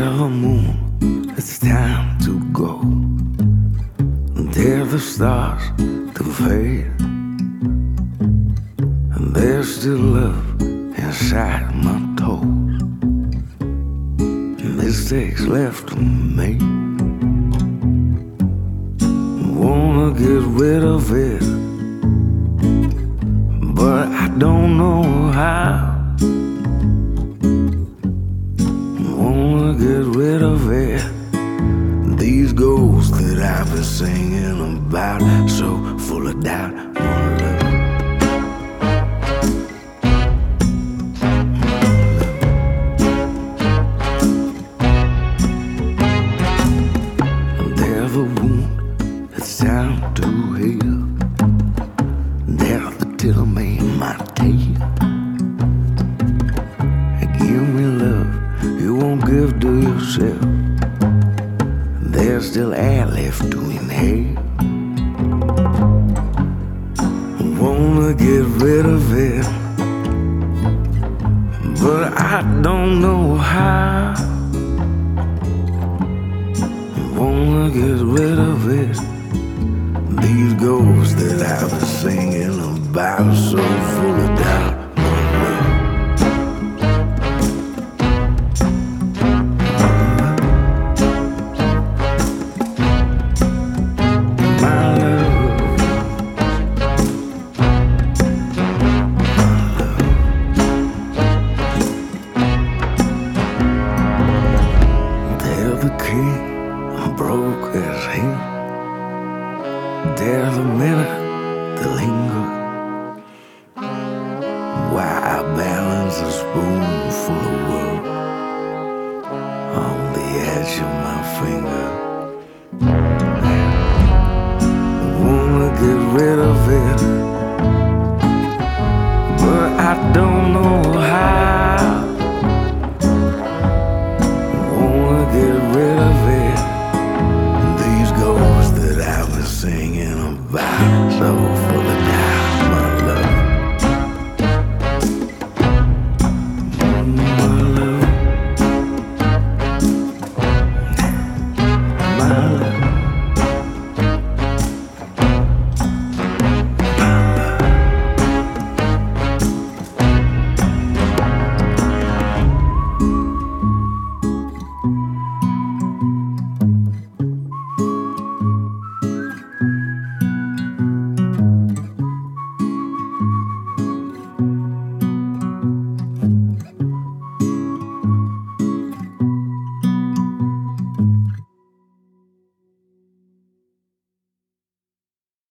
Tell the moon it's time to go. Tell the stars to fade. And there's still love inside my toes. Mistakes left to make. Wanna get rid of it, but I don't know how. Wanna get rid of it. These ghosts that I've been singing about, so full of doubt. There's a wound that's time to heal. There's the tip of me in my tail. Give me love you won't give to yourself. There's still air left to inhale. Wanna get rid of it, but I don't know how. Wanna get rid of it. These ghosts that I've been singing about are so full of doubt. The king broke his heel. There's a minute to linger.